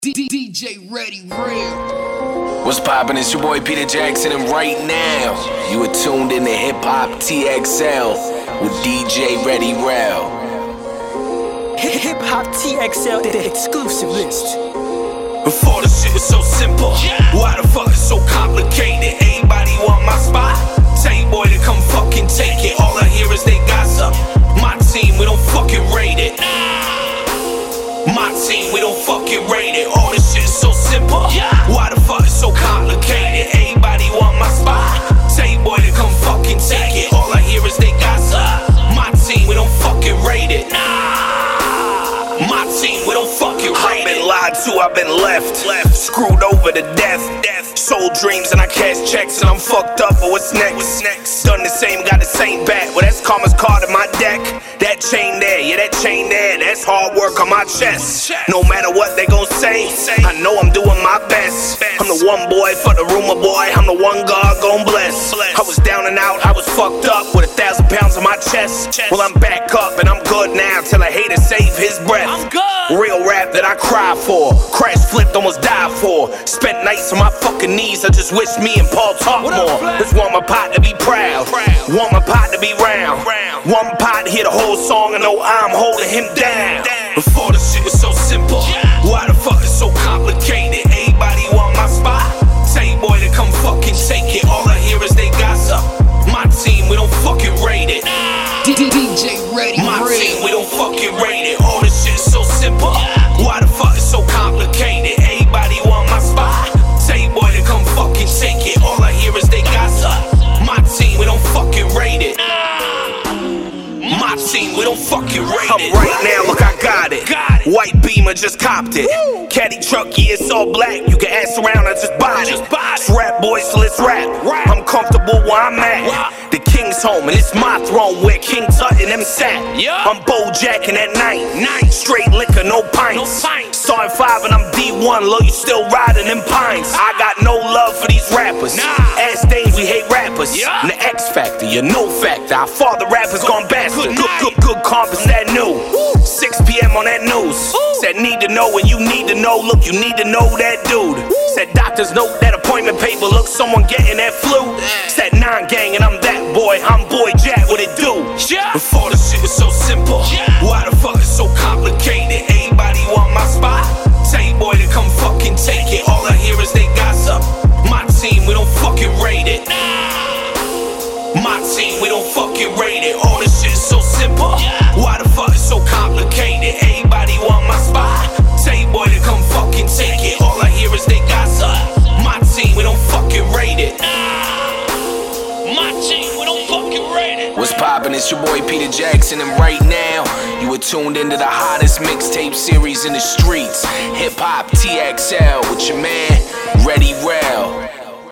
DJ Ready Real. What's poppin'? It's your boy Peter Jackson, and right now you are tuned in to Hip Hop TXL with DJ Ready Real. Hip Hop TXL, the exclusive list. Before the shit was so simple, why the fuck it's so complicated? Everybody want my spot. Tell you boy to come fucking take it. All I hear is they gossip. My team, we don't fucking rate it. My team, we don't fucking rate it. All this shit is so simple. Why the fuck it's so complicated? Everybody want my spot. Tell you boy to come fucking take it. All I hear is they gossip. My team, we don't fucking rate it. My team, we don't fucking rate it. I've been lied to, I've been left screwed over to death. Sold dreams and I cash checks and I'm fucked up, but what's next? Done the same, got the same bat. Well, that's karma's card in my deck. That chain there, yeah, that chain there, that's hard work on my chest. No matter what they gon' say, I know I'm doing my best. I'm the one boy for the rumor boy, I'm the one God gon' bless. I was down and out, I was fucked up with 1,000 pounds on my chest. Well, I'm back up and I'm good now till a hater save his breath. Real rap that I cry for, crash flipped, almost died for. Spent nights on my fucking knees, I just wish me and Paul talk more. Just want my pot to be proud, want my pot to be round. Want my pot to hear the whole song and know I'm holding him down. Before the shit was so simple, why the fuck it's so complicated? Everybody want my spot. Tell you boy to come fucking take it. All I hear is they gossip. My team, we don't fucking rate it. DJ Ready Real. My team, we don't fucking rate it. All this shit is so simple. Why the fuck it's so complicated? Everybody want my spot. Tell you boy to come fucking take it. All I hear is they gossip. My team, we don't fucking rate it. My team, we don't fucking rate it. Right now, look, I got it. White Beamer, just copped it. Caddy truck, yeah, it's all black. You can ask around, I just bought it. It's rap, boys, so let's rap. I'm comfortable where I'm at. The king's home, and it's my throne where King Tut and them sat. I'm Bojacking at night. Straight liquor, no pints. Starting 5 and I'm D1, low, you still riding them pines. I got no love for these rappers. Ass things, we hate rappers. And the X Factor, you know factor. Our father rappers gone bastard. Good comp is that new. 6 p.m. on that news. Said need to know when you need to know. Look, you need to know that dude. Said doctors note that appointment paper. Look, someone getting that flu. Said 9 gang and I'm that boy. I'm Boy Jack, what it do? Before the shit was so simple, why the fuck it's so complicated? Everybody want my spot. Tell you boy to come fucking take it. All I hear is they gossip. My team, we don't fucking rate it. My team, we don't fucking rate it. All this shit is so simple. Why the fuck it's so complicated? Everybody want my spot. Tell you boy to come fucking take it. All I hear is they gossip. My team, we don't fucking rate it. My team, we don't fucking rate it. What's poppin'? It's your boy Peter Jackson, and right now you are tuned into the hottest mixtape series in the streets, Hip Hop TXL, with your man Ready Real.